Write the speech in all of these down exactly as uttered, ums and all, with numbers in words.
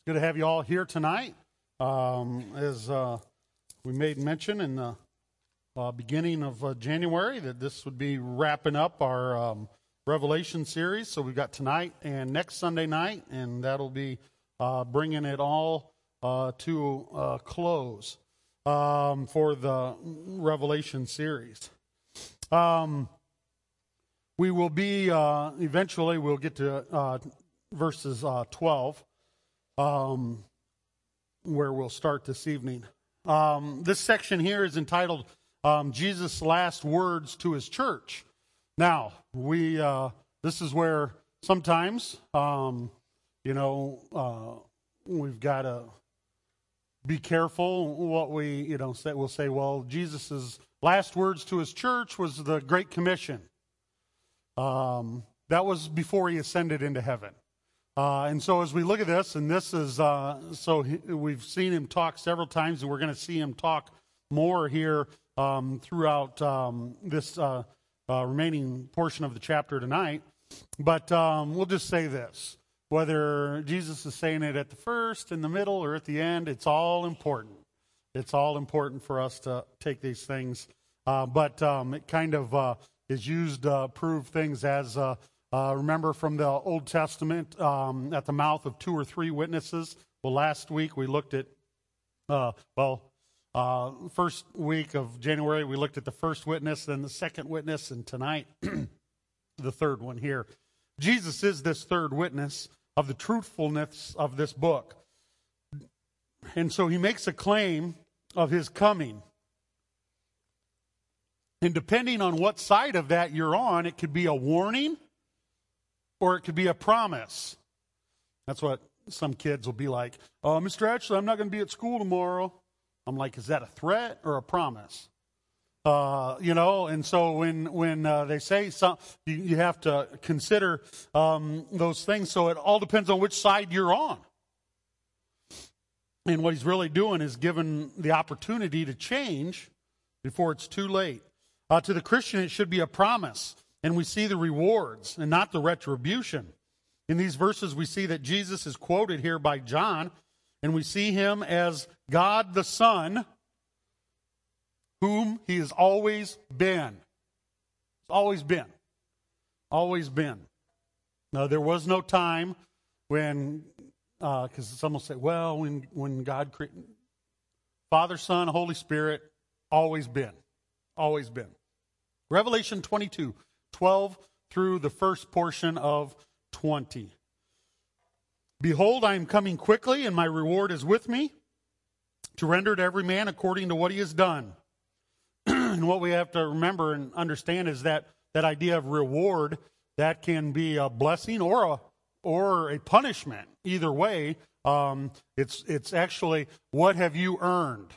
Good to have you all here tonight. Um, as uh, we made mention in the uh, beginning of uh, January that this would be wrapping up our um, Revelation series. So we've got tonight and next Sunday night, and that'll be uh, bringing it all uh, to a close um, for the Revelation series. Um, we will be, uh, eventually we'll get to uh, verses uh, twelve. Um, where we'll start this evening. Um, this section here is entitled um, Jesus' Last Words to His Church. Now, we uh, this is where sometimes, um, you know, uh, we've got to be careful what we, you know, say. We'll say, well, Jesus' last words to His church was the Great Commission. Um, that was before He ascended into heaven. Uh, and so as we look at this, and this is, uh, so he, we've seen him talk several times, and we're going to see him talk more here um, throughout um, this uh, uh, remaining portion of the chapter tonight. But um, we'll just say this. Whether Jesus is saying it at the first, in the middle, or at the end, it's all important. It's all important for us to take these things. Uh, but um, it kind of uh, is used to uh, prove things as... Uh, Uh, remember from the Old Testament, um, at the mouth of two or three witnesses. Well, last week we looked at, uh, well, uh, first week of January we looked at the first witness, then the second witness, and tonight the third one here. Jesus is this third witness of the truthfulness of this book. And so he makes a claim of his coming. And depending on what side of that you're on, it could be a warning, or it could be a promise. That's what some kids will be like. Oh, Mister Ashley, I'm not going to be at school tomorrow. I'm like, is that a threat or a promise? Uh, you know, and so when when uh, they say something, you, you have to consider um, those things. So it all depends on which side you're on. And what he's really doing is giving the opportunity to change before it's too late. Uh, to the Christian, it should be a promise. And we see the rewards and not the retribution. In these verses, we see that Jesus is quoted here by John, and we see him as God the Son, whom he has always been. Always been. Always been. Now, there was no time when, because uh, some will say, well, when, when God created, Father, Son, Holy Spirit, always been. Always been. Revelation twenty-two. twelve through the first portion of twenty. Behold, I am coming quickly, and my reward is with me, to render to every man according to what he has done. And what we have to remember and understand is that that idea of reward, that can be a blessing or a or a punishment. Either way, um, it's it's actually, what have you earned?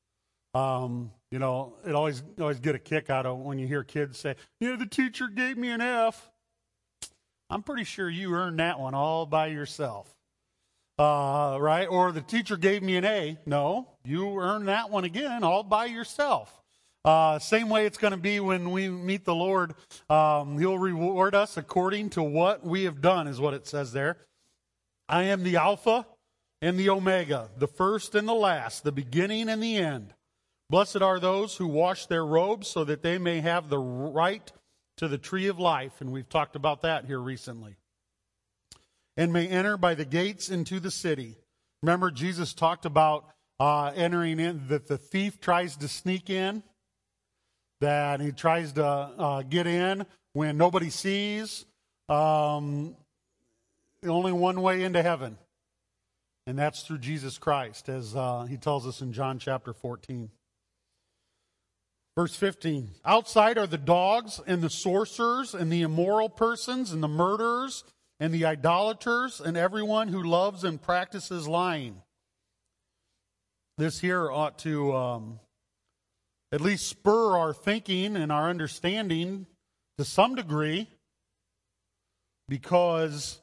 Um, you know, it always always get a kick out of when you hear kids say, "Yeah, the teacher gave me an F." I'm pretty sure you earned that one all by yourself, uh, right? Or the teacher gave me an A. No, you earned that one again all by yourself. Uh, same way it's going to be when we meet the Lord. Um, he'll reward us according to what we have done, is what it says there. I am the Alpha and the Omega, the first and the last, the beginning and the end. Blessed are those who wash their robes so that they may have the right to the tree of life. And we've talked about that here recently. And may enter by the gates into the city. Remember, Jesus talked about uh, entering in, that the thief tries to sneak in, that he tries to uh, get in when nobody sees. Um, only one way into heaven. And that's through Jesus Christ, as uh, he tells us in John chapter fourteen. Verse fifteen, outside are the dogs and the sorcerers and the immoral persons and the murderers and the idolaters and everyone who loves and practices lying. This here ought to um, at least spur our thinking and our understanding to some degree, because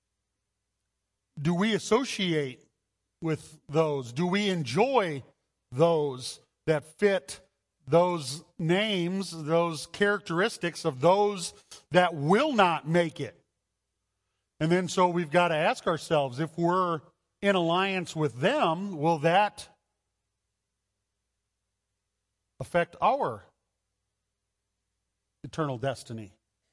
do we associate with those? Do we enjoy those that fit those names, those characteristics of those that will not make it? And then so we've got to ask ourselves, if we're in alliance with them, will that affect our eternal destiny?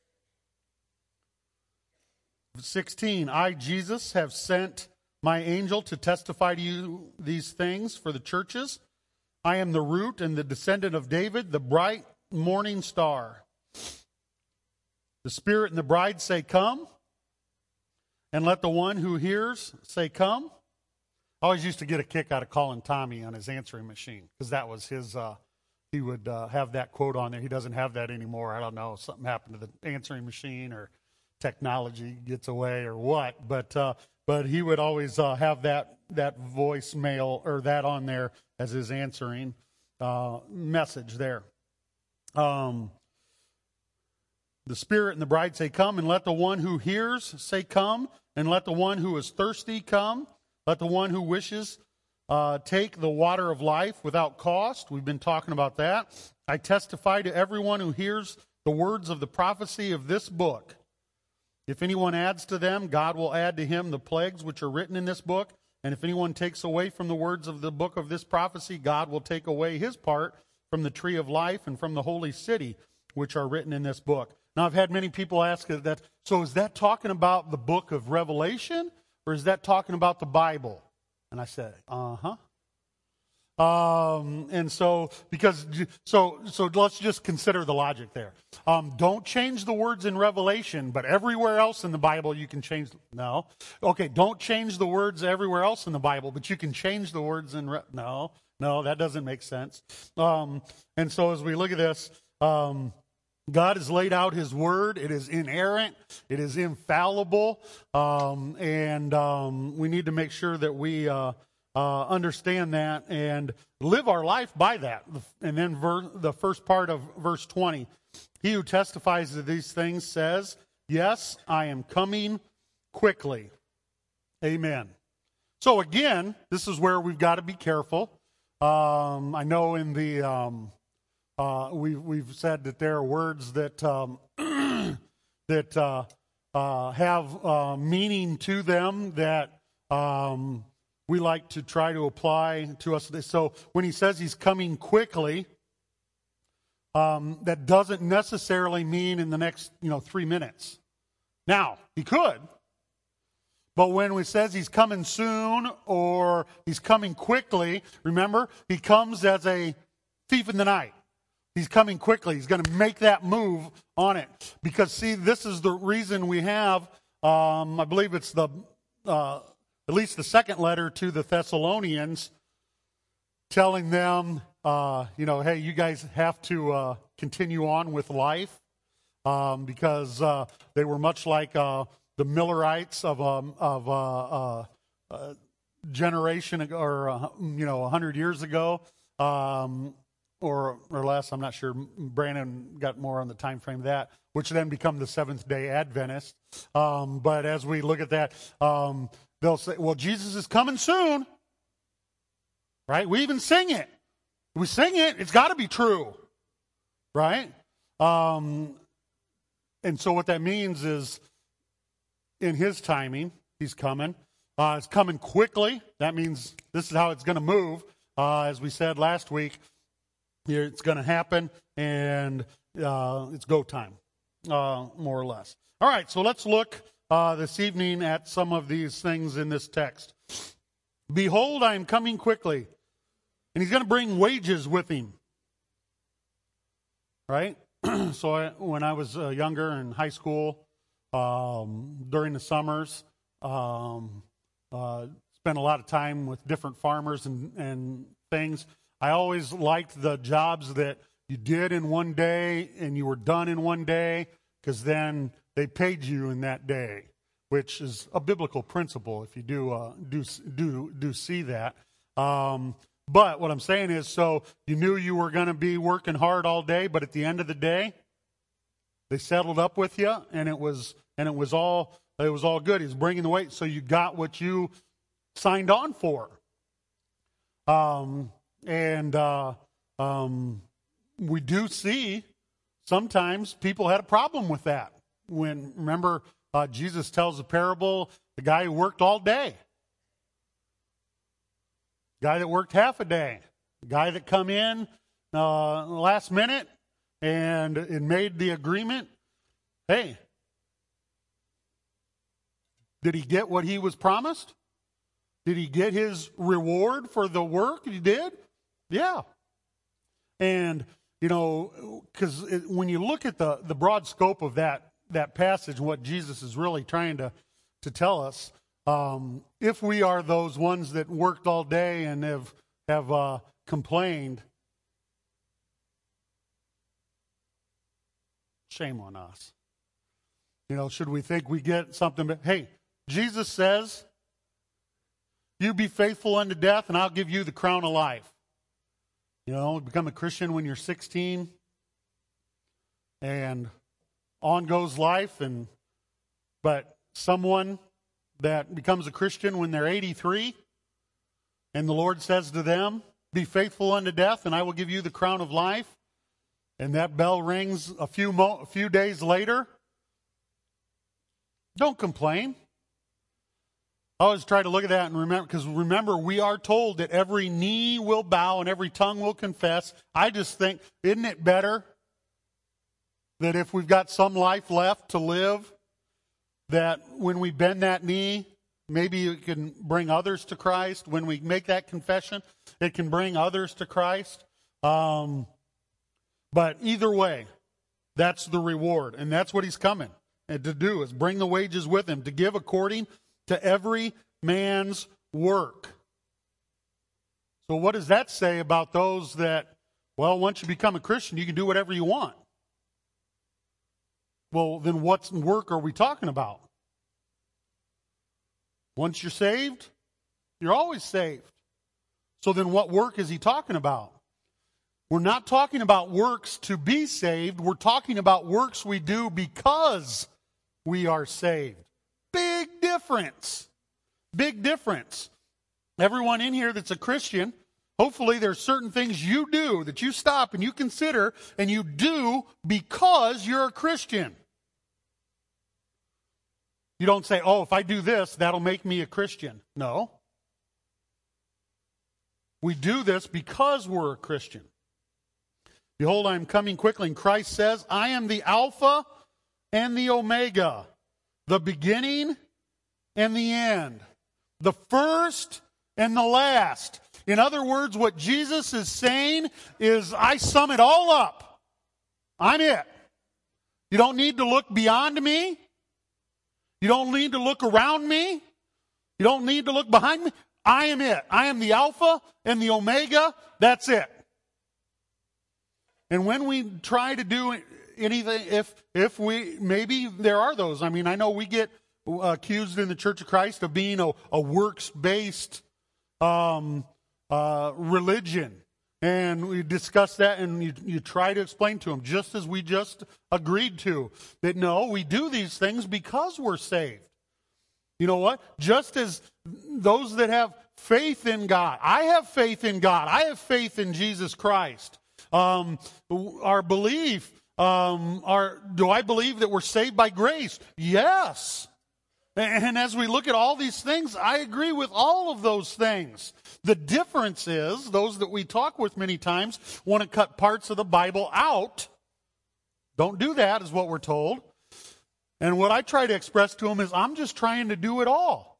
sixteen, I, Jesus, have sent my angel to testify to you these things for the churches. I am the root and the descendant of David, the bright morning star. The Spirit and the bride say, come. And let the one who hears say, come. I always used to get a kick out of calling Tommy on his answering machine, because that was his, uh, he would uh, have that quote on there. He doesn't have that anymore. I don't know, something happened to the answering machine, or technology gets away, or what. But uh, but he would always uh, have that, that voicemail, or that on there as his answering uh, message there. Um, the Spirit and the bride say, come. And let the one who hears say, come. And let the one who is thirsty come. Let the one who wishes uh, take the water of life without cost. We've been talking about that. I testify to everyone who hears the words of the prophecy of this book. If anyone adds to them, God will add to him the plagues which are written in this book. And if anyone takes away from the words of the book of this prophecy, God will take away his part from the tree of life and from the holy city which are written in this book. Now, I've had many people ask that, so is that talking about the book of Revelation, or is that talking about the Bible? And I said, uh-huh. Um, and so, because, so, so let's just consider the logic there. Um, don't change the words in Revelation, but everywhere else in the Bible you can change. No. Okay, don't change the words everywhere else in the Bible, but you can change the words in, Re- no, no, that doesn't make sense. Um, and so as we look at this, um, God has laid out his word. It is inerrant. It is infallible. Um, and um, we need to make sure that we uh, uh, understand that and live our life by that. And then ver- the first part of verse twenty. He who testifies to these things says, yes, I am coming quickly. Amen. So again, this is where we've got to be careful. Um, I know in the... Um, Uh, we've, we've said that there are words that um, that uh, uh, have uh, meaning to them that um, we like to try to apply to us. So when he says he's coming quickly, um, that doesn't necessarily mean in the next, you know, three minutes. Now, he could. But when he says he's coming soon or he's coming quickly, remember, he comes as a thief in the night. He's coming quickly. He's going to make that move on it. Because, see, this is the reason we have, um, I believe it's the, uh, at least the second letter to the Thessalonians, telling them, uh, you know, hey, you guys have to uh, continue on with life. Um, because uh, they were much like uh, the Millerites of, um, of uh, uh, uh, generation ago, or, uh, you know, a hundred years ago. Um Or, or less, I'm not sure. Brandon got more on the time frame of that, which then become the Seventh-day Adventists. Um, but as we look at that, um, they'll say, well, Jesus is coming soon. Right? We even sing it. We sing it. It's got to be true. Right? Um, and so what that means is, in his timing, he's coming. Uh, it's coming quickly. That means this is how it's going to move. Uh, as we said last week, it's going to happen, and uh, it's go time, uh, more or less. All right, so let's look uh, this evening at some of these things in this text. Behold, I am coming quickly, and he's going to bring wages with him. Right? So I, when I was uh, younger in high school, um, during the summers, um, uh, spent a lot of time with different farmers and, and things. I always liked the jobs that you did in one day and you were done in one day, because then they paid you in that day, which is a biblical principle if you do uh, do do do see that. Um, but what I'm saying is, so you knew you were going to be working hard all day, but at the end of the day, they settled up with you, and it was and it was all it was all good. He's bringing the weight, so you got what you signed on for. Um. And uh, um, we do see sometimes people had a problem with that. When, remember, uh, Jesus tells a parable, the guy who worked all day. guy that worked half a day, guy that come in uh, last minute and, and made the agreement. Hey, did he get what he was promised? Did he get his reward for the work he did? Yeah. And, you know, because when you look at the, the broad scope of that, that passage, what Jesus is really trying to, to tell us, um, if we are those ones that worked all day and have, have uh, complained, shame on us. You know, should we think we get something? But hey, Jesus says, you be faithful unto death, and I'll give you the crown of life. You know, become a Christian when you're sixteen, and on goes life. And but someone that becomes a Christian when they're eighty-three, and the Lord says to them, be faithful unto death, and I will give you the crown of life. And that bell rings a few mo- a few days later. Don't complain. I always try to look at that and remember, because remember, we are told that every knee will bow and every tongue will confess. I just think, isn't it better that if we've got some life left to live, that when we bend that knee, maybe it can bring others to Christ. When we make that confession, it can bring others to Christ. Um, but either way, that's the reward, and that's what he's coming and to do, is bring the wages with him, to give according to every man's work. So what does that say about those that, well, once you become a Christian, you can do whatever you want? Well, then what work are we talking about? Once you're saved, you're always saved. So then what work is he talking about? We're not talking about works to be saved. We're talking about works we do because we are saved. Big difference. Big difference. Everyone in here that's a Christian, hopefully there's certain things you do that you stop and you consider and you do because you're a Christian. You don't say, oh, if I do this, that'll make me a Christian. No. We do this because we're a Christian. Behold, I am coming quickly. And Christ says, I am the Alpha and the Omega, the beginning and the end, the first and the last. In other words, what Jesus is saying is, I sum it all up. I'm it. You don't need to look beyond me. You don't need to look around me. You don't need to look behind me. I am it. I am the Alpha and the Omega. That's it. And when we try to do anything, if if we, maybe there are those. I mean, I know we get accused in the Church of Christ of being a, a works-based um, uh, religion. And we discuss that, and you, you try to explain to them, just as we just agreed to, that no, we do these things because we're saved. You know what? Just as those that have faith in God, I have faith in God, I have faith in Jesus Christ. Um, our belief, um, our, do I believe that we're saved by grace? Yes. And as we look at all these things, I agree with all of those things. The difference is, those that we talk with many times want to cut parts of the Bible out. Don't do that, is what we're told. And what I try to express to them is, I'm just trying to do it all.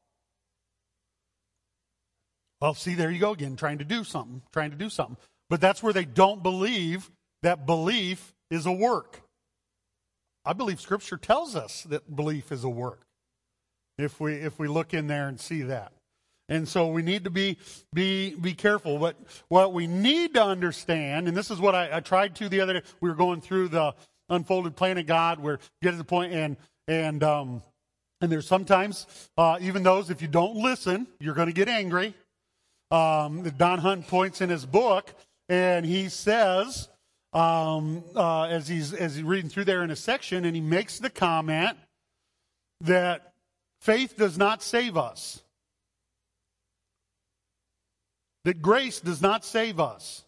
Well, see, there you go again, trying to do something, trying to do something. But that's where they don't believe that belief is a work. I believe Scripture tells us that belief is a work. If we if we look in there and see that. And so we need to be be be careful. But what we need to understand, and this is what I, I tried to the other day, we were going through the unfolded plan of God, where you get to the point, and and um and there's sometimes uh, even those, if you don't listen, you're going to get angry. Um, Don Hunt points in his book, and he says, um, uh, as he's as he's reading through there in a section, and he makes the comment that faith does not save us. That grace does not save us.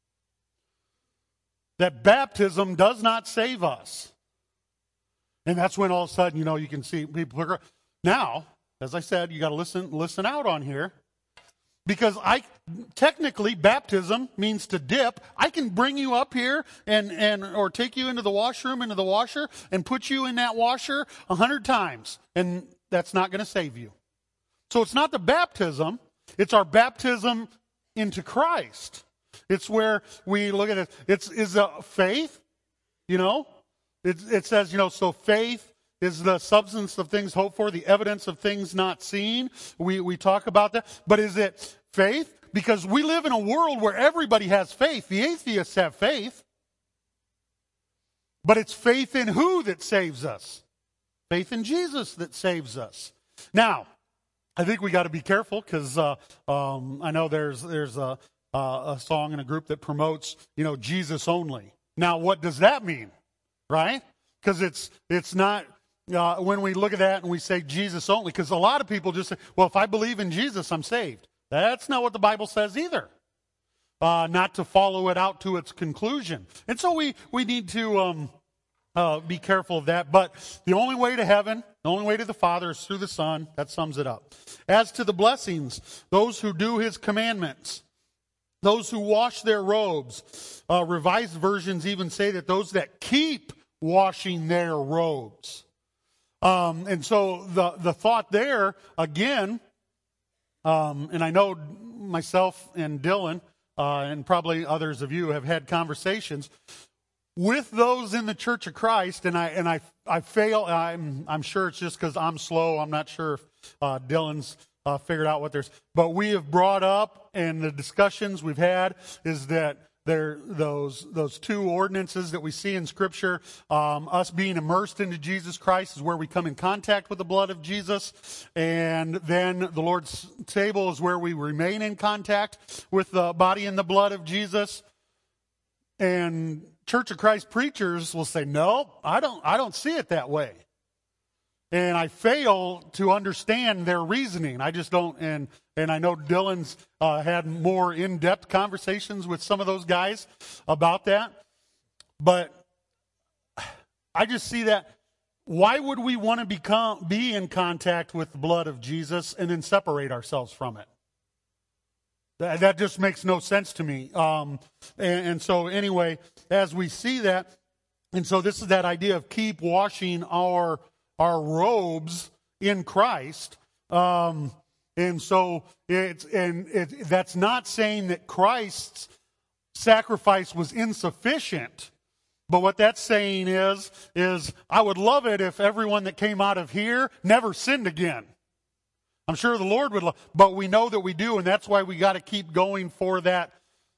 That baptism does not save us. And that's when all of a sudden, you know, you can see people. Now, as I said, you got to listen, listen out on here. Because I technically baptism means to dip. I can bring you up here and, and or take you into the washroom, into the washer, and put you in that washer a hundred times, and that's not going to save you. So it's not the baptism; it's our baptism into Christ. It's where we look at it. It's is a faith, you know. It, it says, you know, so faith is the substance of things hoped for, the evidence of things not seen. We we talk about that. But is it faith? Because we live in a world where everybody has faith. The atheists have faith. But it's faith in who that saves us? Faith in Jesus that saves us. Now, I think we got to be careful because uh, um, I know there's there's a, a song in a group that promotes, you know, Jesus only. Now, what does that mean? Right? Because it's it's not... Uh, when we look at that and we say Jesus only, because a lot of people just say, well, if I believe in Jesus, I'm saved. That's not what the Bible says either. Uh, not to follow it out to its conclusion. And so we, we need to um, uh, be careful of that. But the only way to heaven, the only way to the Father is through the Son. That sums it up. As to the blessings, those who do His commandments, those who wash their robes, uh, revised versions even say that those that keep washing their robes. Um, and so the, the thought there, again, um, and I know myself and Dylan, uh, and probably others of you have had conversations with those in the Church of Christ, and I and I I fail. I'm I'm sure it's just because I'm slow. I'm not sure if uh, Dylan's uh, figured out what there's. But we have brought up, and the discussions we've had is that there those those two ordinances that we see in Scripture, um, us being immersed into Jesus Christ is where we come in contact with the blood of Jesus, and then the Lord's table is where we remain in contact with the body and the blood of Jesus. And Church of Christ preachers will say, no, I don't I don't see it that way. And I fail to understand their reasoning. I just don't, and and I know Dylan's uh, had more in-depth conversations with some of those guys about that. But I just see that, why would we want to become be in contact with the blood of Jesus and then separate ourselves from it? That, that just makes no sense to me. Um, and, and so anyway, as we see that, and so this is that idea of keep washing our our robes in Christ. Um, and so it's, and it, that's not saying that Christ's sacrifice was insufficient. But what that's saying is, is I would love it if everyone that came out of here never sinned again. I'm sure the Lord would love, but we know that we do, and that's why we got to keep going for that,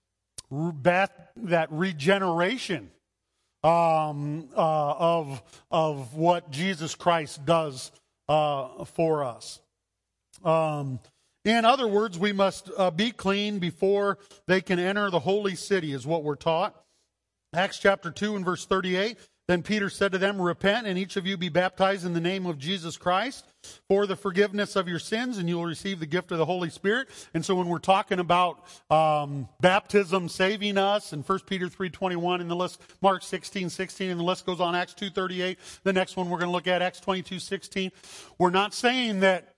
that regeneration. Um, uh, of of what Jesus Christ does uh, for us. Um, in other words, we must uh, be clean before they can enter the holy city, is what we're taught. Acts chapter two and verse thirty-eight. Then Peter said to them, repent, and each of you be baptized in the name of Jesus Christ for the forgiveness of your sins, and you will receive the gift of the Holy Spirit. And so when we're talking about um, baptism saving us, and First Peter three twenty-one in the list, Mark sixteen sixteen, and the list goes on, Acts two thirty-eight. The next one we're going to look at, Acts twenty-two sixteen. We're not saying that,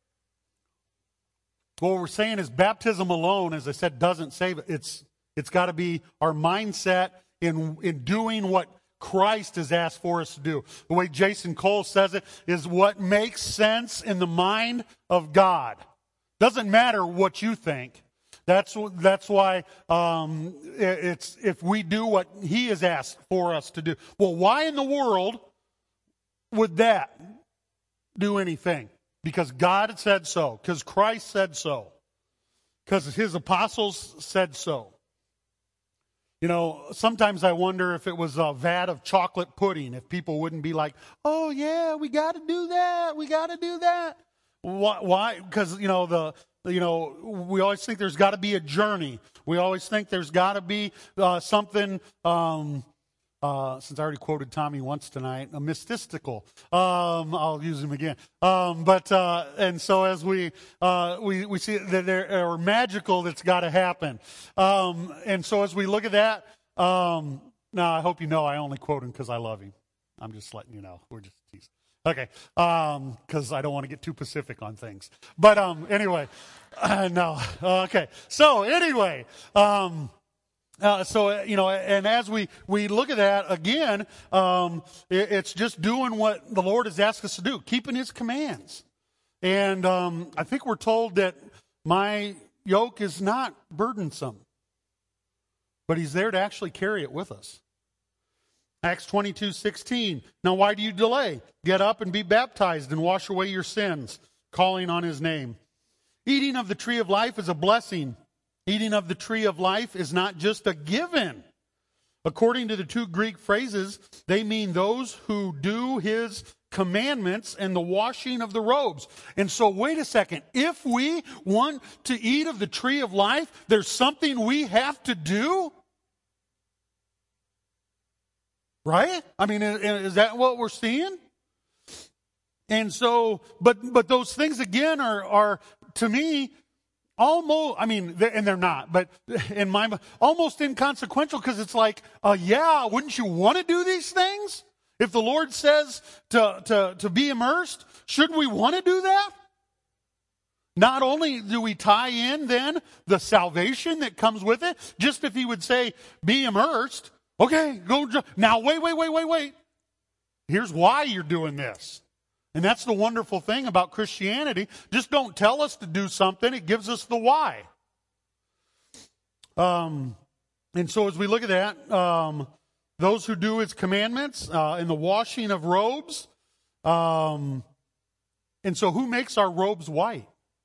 what we're saying is baptism alone, as I said, doesn't save it. It's, it's got to be our mindset in, in doing what Christ has asked for us to do. The way Jason Cole says it is what makes sense in the mind of God. Doesn't matter what you think. That's that's why um, it's if we do what He has asked for us to do. Well, why in the world would that do anything? Because God said so. Because Christ said so. Because His apostles said so. You know, sometimes I wonder if it was a vat of chocolate pudding, if people wouldn't be like, oh, yeah, we got to do that. We got to do that. Why? Because, you know, the you know, we always think there's got to be a journey. We always think there's got to be uh, something, um, uh, since I already quoted Tommy once tonight, a mystical. Um, I'll use him again. Um, but, uh, and so as we, uh, we, we see that there are magical that's got to happen. Um, and so as we look at that, um, now I hope you know I only quote him because I love him. I'm just letting you know. We're just teasing. Okay, because I don't want to get too specific on things. But um, anyway, uh, no. Okay, so anyway, um, uh, so uh, you know, and as we we look at that again, um, it, it's just doing what the Lord has asked us to do, keeping His commands. And um, I think we're told that my yoke is not burdensome, but He's there to actually carry it with us. Acts twenty-two sixteen. Now why do you delay? Get up and be baptized and wash away your sins, calling on His name. Eating of the tree of life is a blessing. Eating of the tree of life is not just a given. According to the two Greek phrases, they mean those who do His commandments and the washing of the robes. And so wait a second. If we want to eat of the tree of life, there's something we have to do? Right? I mean, is that what we're seeing? And so, but but those things again are are to me almost. I mean, and they're not, but in my almost inconsequential because it's like, uh, yeah, wouldn't you want to do these things? If the Lord says to to to be immersed, shouldn't we want to do that? Not only do we tie in then the salvation that comes with it, just if He would say, be immersed. Okay, go. Now, wait, wait, wait, wait, wait. Here's why you're doing this. And that's the wonderful thing about Christianity. Just don't tell us to do something. It gives us the why. Um, and so as we look at that, um, those who do His commandments uh, and the washing of robes. Um, and so who makes our robes white?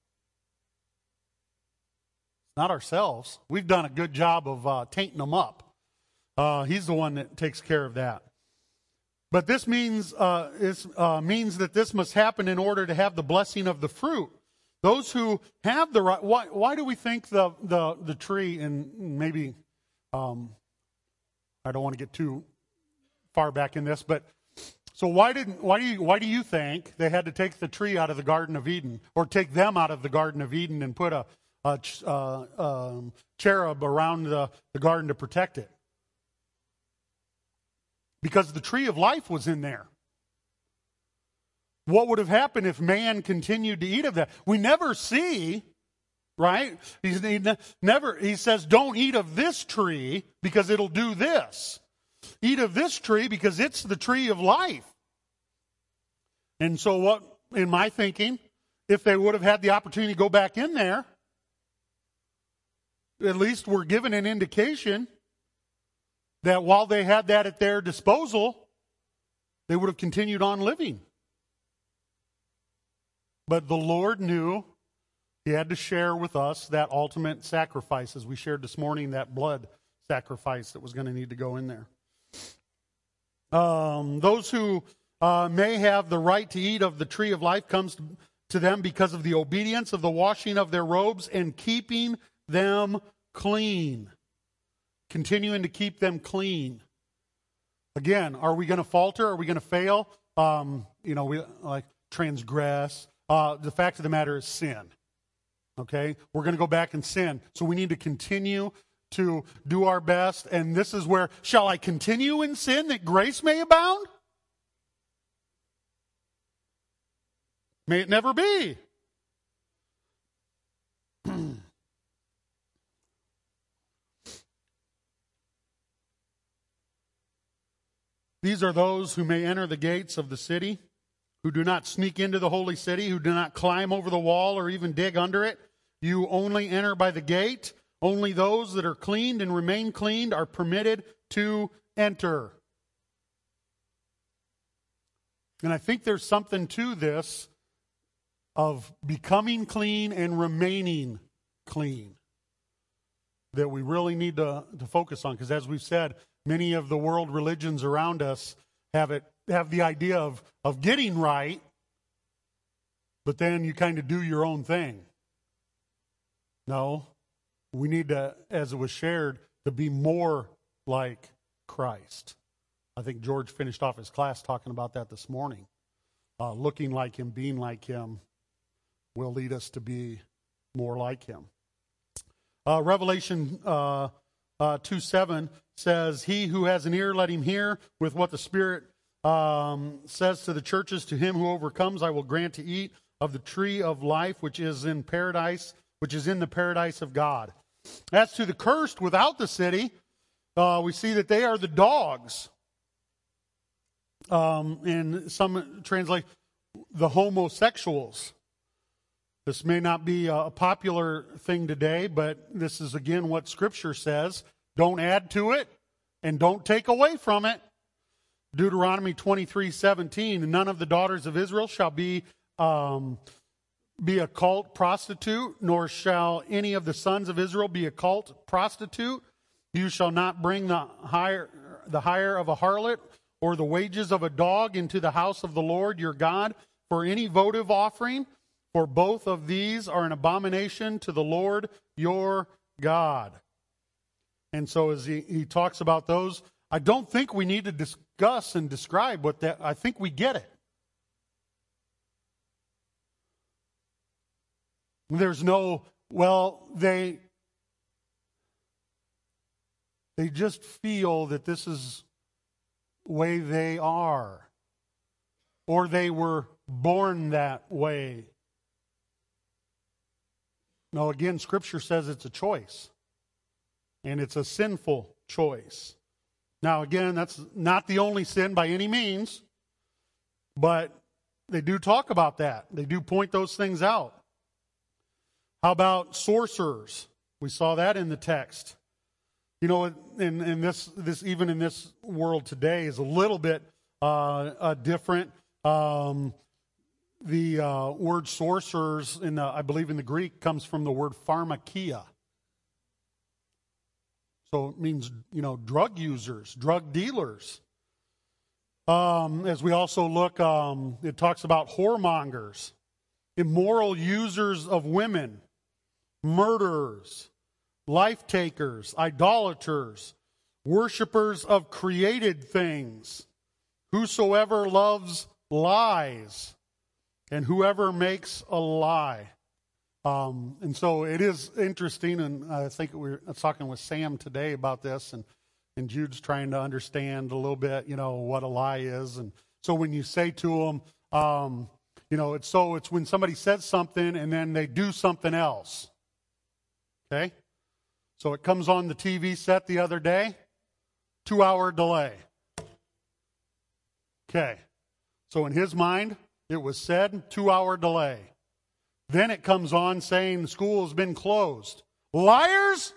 Not ourselves. We've done a good job of uh, tainting them up. Uh, he's the one that takes care of that. But this means uh, is, uh, means that this must happen in order to have the blessing of the fruit. Those who have the right. Why, why do we think the the the tree and maybe um, I don't want to get too far back in this, but so why didn't why do you why do you think they had to take the tree out of the Garden of Eden or take them out of the Garden of Eden and put a, a uh, um, cherub around the, the garden to protect it? Because the tree of life was in there. What would have happened if man continued to eat of that? We never see, right? He's, he never. He says, don't eat of this tree because it'll do this. Eat of this tree because it's the tree of life. And so what, in my thinking, if they would have had the opportunity to go back in there, at least we're given an indication that while they had that at their disposal, they would have continued on living. But the Lord knew He had to share with us that ultimate sacrifice, as we shared this morning, that blood sacrifice that was going to need to go in there. Um, those who uh, may have the right to eat of the tree of life comes to them because of the obedience of the washing of their robes and keeping them clean. Continuing to keep them clean. Again, are we going to falter? Are we going to fail? Um, you know, we like transgress. Uh, the fact of the matter is sin. Okay? We're going to go back and sin. So we need to continue to do our best. And this is where, shall I continue in sin that grace may abound? May it never be. These are those who may enter the gates of the city, who do not sneak into the holy city, who do not climb over the wall or even dig under it. You only enter by the gate. Only those that are cleaned and remain cleaned are permitted to enter. And I think there's something to this of becoming clean and remaining clean that we really need to, to focus on. Because as we've said, many of the world religions around us have it have the idea of, of getting right, but then you kind of do your own thing. No, we need to, as it was shared, to be more like Christ. I think George finished off his class talking about that this morning. Uh, looking like Him, being like Him will lead us to be more like Him. Uh, Revelation uh, uh, two seven says, he who has an ear, let him hear with what the Spirit um, says to the churches, to him who overcomes, I will grant to eat of the tree of life, which is in paradise, which is in the paradise of God. As to the cursed without the city, uh, we see that they are the dogs. Um, and some translate the homosexuals. This may not be a popular thing today, but this is again what Scripture says. Don't add to it and don't take away from it. Deuteronomy twenty-three seventeen, none of the daughters of Israel shall be um, be a cult prostitute, nor shall any of the sons of Israel be a cult prostitute. You shall not bring the hire, the hire of a harlot or the wages of a dog into the house of the Lord your God for any votive offering, for both of these are an abomination to the Lord your God. And so as he, he talks about those, I don't think we need to discuss and describe what that, I think we get it. There's no, well, they, they just feel that this is the way they are. Or they were born that way. No, again, Scripture says it's a choice. And it's a sinful choice. Now, again, that's not the only sin by any means. But they do talk about that. They do point those things out. How about sorcerers? We saw that in the text. You know, in, in this, this even in this world today is a little bit uh, uh, different. Um, the uh, word sorcerers, in the, I believe in the Greek, comes from the word pharmakia. So it means, you know, drug users, drug dealers. Um, as we also look, um, it talks about whoremongers, immoral users of women, murderers, life takers, idolaters, worshipers of created things, whosoever loves lies, and whoever makes a lie. Um, and so it is interesting, and I think we were talking with Sam today about this, and, and Jude's trying to understand a little bit, you know, what a lie is. And so when you say to them, um, you know, it's so it's when somebody says something and then they do something else. Okay? So it comes on the T V set the other day, two-hour delay. Okay. So in his mind, it was said, two-hour delay. Then it comes on saying the school has been closed. Liars?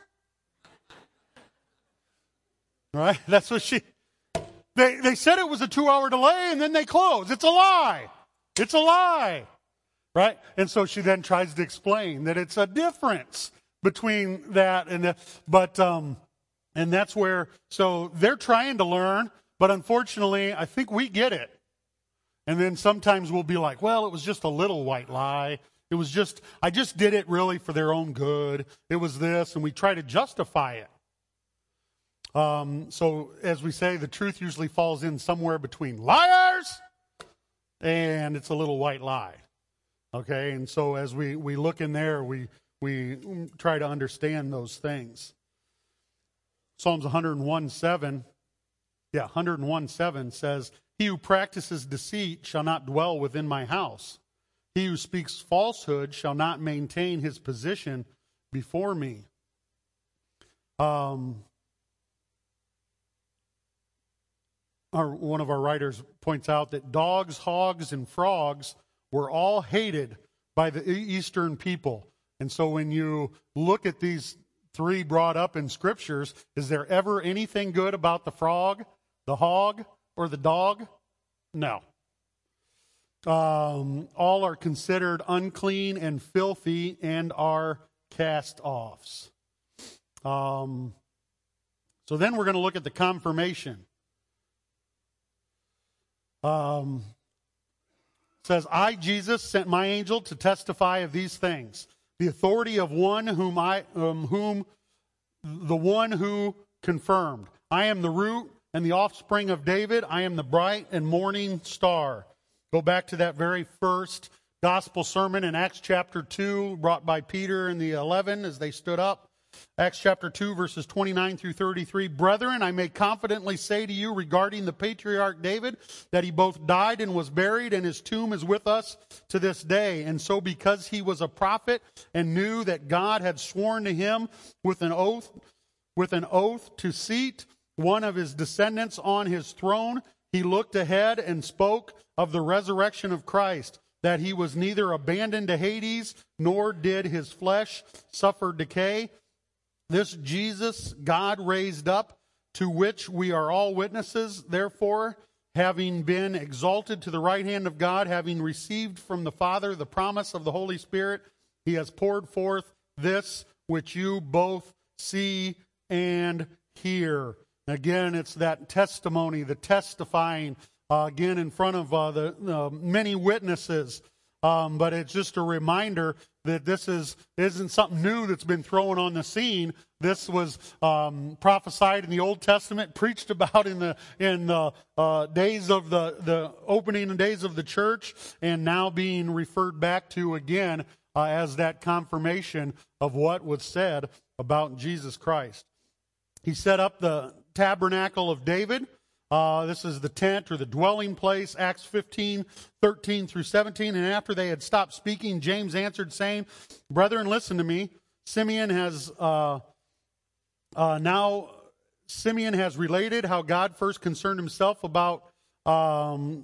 Right? That's what she... They, they said it was a two-hour delay, and then they closed. It's a lie. It's a lie. Right? And so she then tries to explain that it's a difference between that and the... But, um, and that's where... So they're trying to learn, but unfortunately, I think we get it. And then sometimes we'll be like, well, it was just a little white lie. It was just, I just did it really for their own good. It was this, and we try to justify it. Um, so, as we say, the truth usually falls in somewhere between liars and it's a little white lie. Okay, and so as we, we look in there, we, we try to understand those things. Psalms one oh one seven, yeah, one oh one seven says, he who practices deceit shall not dwell within my house. He who speaks falsehood shall not maintain his position before me. Um, our, one of our writers points out that dogs, hogs, and frogs were all hated by the Eastern people. And so when you look at these three brought up in scriptures, is there ever anything good about the frog, the hog, or the dog? No. Um, all are considered unclean and filthy and are cast-offs. Um, so then we're going to look at the confirmation. Um, it says, I, Jesus, sent my angel to testify of these things. The authority of one whom I, um, whom the one who confirmed. I am the root and the offspring of David. I am the bright and morning star. Go back to that very first gospel sermon in Acts chapter two, brought by Peter and the eleven as they stood up Acts chapter two, verses twenty-nine through thirty-three. Brethren, I may confidently say to you regarding the patriarch David, that he both died and was buried, and his tomb is with us to this day. And so because he was a prophet and knew that God had sworn to him with an oath, with an oath to seat one of his descendants on his throne, he looked ahead and spoke of the resurrection of Christ, that he was neither abandoned to Hades, nor did his flesh suffer decay. This Jesus God raised up, to which we are all witnesses. Therefore, having been exalted to the right hand of God, having received from the Father the promise of the Holy Spirit, he has poured forth this which you both see and hear. Again, it's that testimony, the testifying, uh, again, in front of uh, the uh, many witnesses. Um, but it's just a reminder that this is, isn't something new that's been thrown on the scene. This was um, prophesied in the Old Testament, preached about in the in the uh, days of the, the opening days of the church, and now being referred back to again uh, as that confirmation of what was said about Jesus Christ. He set up the tabernacle of David. Uh, this is the tent or the dwelling place, Acts fifteen, thirteen through seventeen. And after they had stopped speaking, James answered, saying, Brethren, listen to me. Simeon has uh, uh, now, Simeon has related how God first concerned himself about um,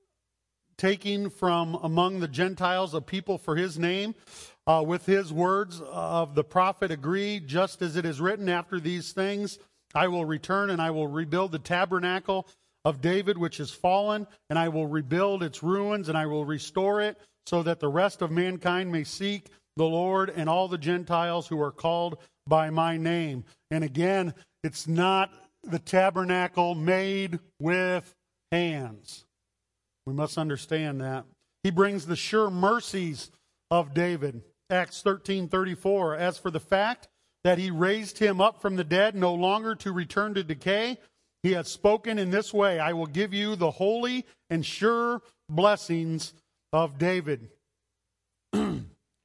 taking from among the Gentiles a people for his name. Uh, with his words of the prophet agree, just as it is written, after these things I will return and I will rebuild the tabernacle of David which is fallen, and I will rebuild its ruins, and I will restore it, so that the rest of mankind may seek the Lord, and all the Gentiles who are called by my name. And again, it's not the tabernacle made with hands. We must understand that. He brings the sure mercies of David. Acts thirteen thirty-four. As for the fact that he raised him up from the dead, no longer to return to decay, he has spoken in this way, I will give you the holy and sure blessings of David. we,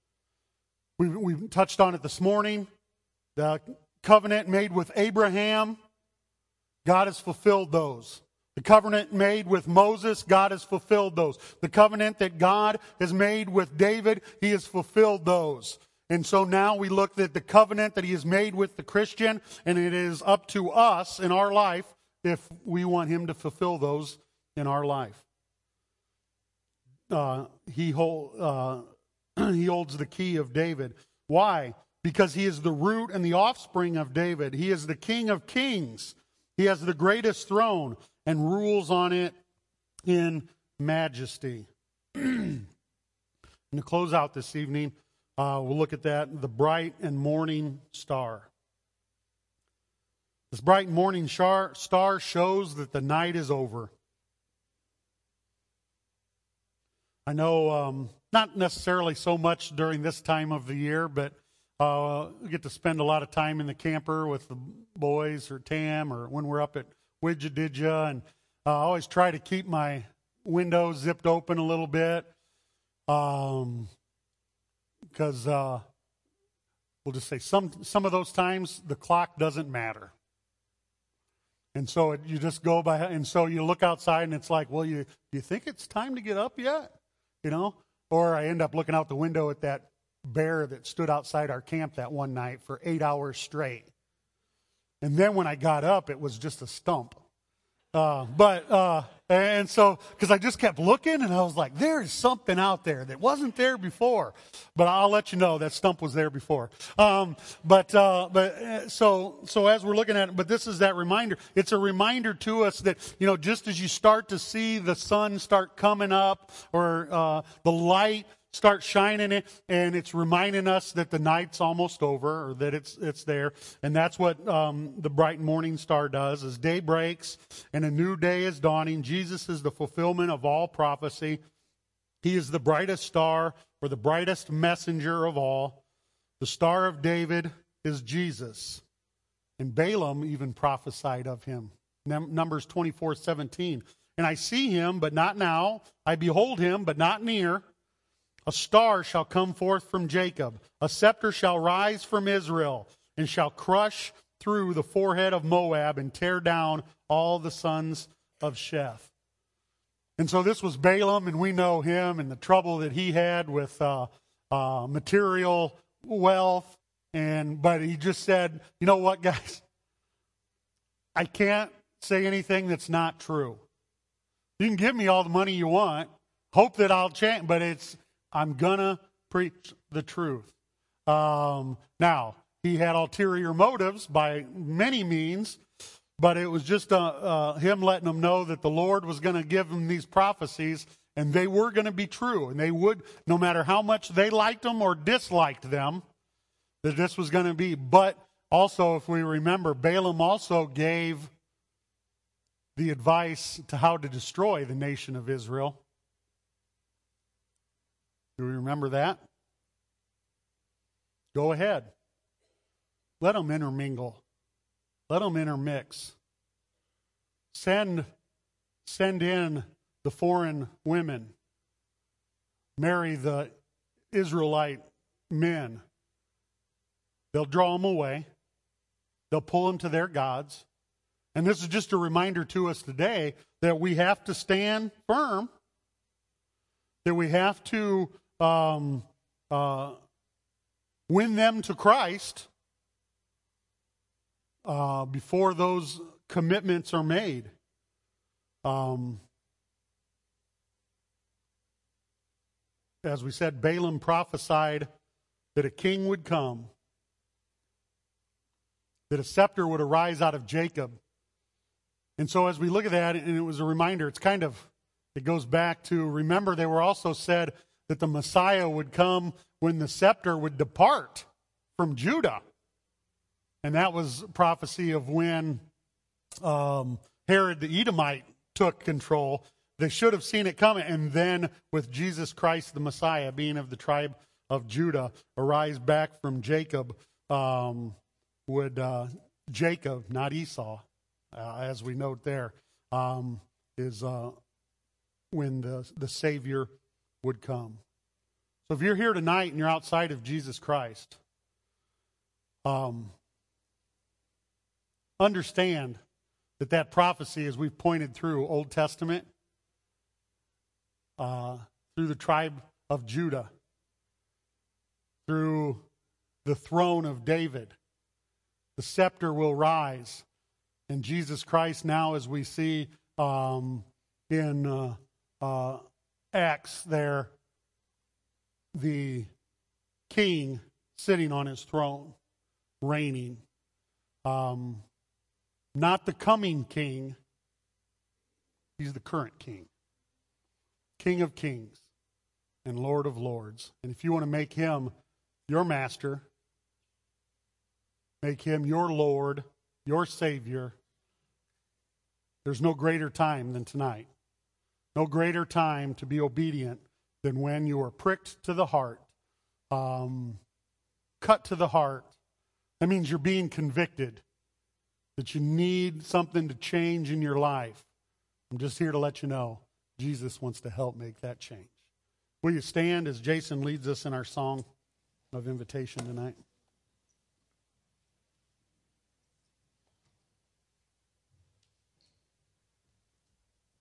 we touched on it this morning. The covenant made with Abraham, God has fulfilled those. The covenant made with Moses, God has fulfilled those. The covenant that God has made with David, he has fulfilled those. And so now we look at the covenant that he has made with the Christian, and it is up to us in our life if we want him to fulfill those in our life. Uh, he, hold, uh, he holds the key of David. Why? Because he is the root and the offspring of David. He is the King of kings. He has the greatest throne and rules on it in majesty. And to close out this evening, uh, we'll look at that, the bright and morning star. This bright morning star shows that the night is over. I know um, not necessarily so much during this time of the year, but uh, we get to spend a lot of time in the camper with the boys or Tam, or when we're up at Widja, and uh, I always try to keep my windows zipped open a little bit, um, because uh, we'll just say some some of those times the clock doesn't matter, and so it, you just go by, and so you look outside and it's like, well, you do you think it's time to get up yet? You know, or I end up looking out the window at that bear that stood outside our camp that one night for eight hours straight. And then when I got up, it was just a stump. Uh, but, uh, and so, because I just kept looking, and I was like, there is something out there that wasn't there before. But I'll let you know that stump was there before. Um, but, uh, but, uh, so, so as we're looking at it, but this is that reminder. It's a reminder to us that, you know, just as you start to see the sun start coming up, or, uh, the light start shining it, and it's reminding us that the night's almost over, or that it's it's there. And that's what um, the bright morning star does. As day breaks and a new day is dawning, Jesus is the fulfillment of all prophecy. He is the brightest star, or the brightest messenger of all. The Star of David is Jesus. And Balaam even prophesied of him. Numbers twenty-four seventeen. And I see him, but not now. I behold him, but not near. A star shall come forth from Jacob. A scepter shall rise from Israel. and shall crush through the forehead of Moab and tear down all the sons of Sheth. And so this was Balaam, and we know him and the trouble that he had with uh, uh, material wealth. And but he just said, you know what, guys? I can't say anything that's not true. You can give me all the money you want, hope that I'll change, but it's I'm gonna preach the truth. Um, now, he had ulterior motives by many means, but it was just uh, uh, him letting them know that the Lord was going to give them these prophecies, and they were going to be true. And they would, no matter how much they liked them or disliked them, that this was going to be. But also, if we remember, Balaam also gave the advice to how to destroy the nation of Israel. Do we remember that? Go ahead. Let them intermingle. Let them intermix. Send, send in the foreign women. Marry the Israelite men. They'll draw them away. They'll pull them to their gods. And this is just a reminder to us today that we have to stand firm. That we have to um, uh, win them to Christ uh, before those commitments are made. Um, as we said, Balaam prophesied that a king would come, that a scepter would arise out of Jacob. And so as we look at that, and it was a reminder, it's kind of, it goes back to, remember, they were also said that the Messiah would come when the scepter would depart from Judah. And that was prophecy of when um, Herod the Edomite took control. They should have seen it coming. And then with Jesus Christ, the Messiah, being of the tribe of Judah, arise back from Jacob, um, would uh, Jacob, not Esau, uh, as we note there, um, is uh, when the, the Savior would come. So if you're here tonight and you're outside of Jesus Christ, um, understand that that prophecy, as we've pointed through Old Testament, uh, through the tribe of Judah, through the throne of David, the scepter will rise. And Jesus Christ now, as we see um, in uh, uh, Acts there, the king sitting on his throne, reigning. Um, not the coming king. He's the current king. King of kings and Lord of lords. And if you want to make him your master, make him your Lord, your Savior, there's no greater time than tonight. No greater time to be obedient than when you are pricked to the heart, um, cut to the heart. That means you're being convicted, that you need something to change in your life. I'm just here to let you know, Jesus wants to help make that change. Will you stand as Jason leads us in our song of invitation tonight?